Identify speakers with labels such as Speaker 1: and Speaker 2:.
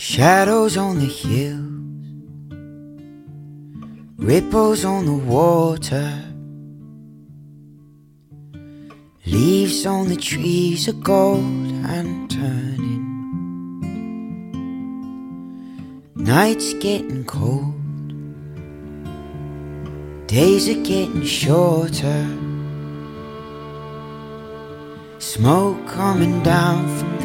Speaker 1: Shadows on the hills, ripples on the water, leaves on the trees are gold and turning. Nights getting cold, days are getting shorter. Smoke coming down from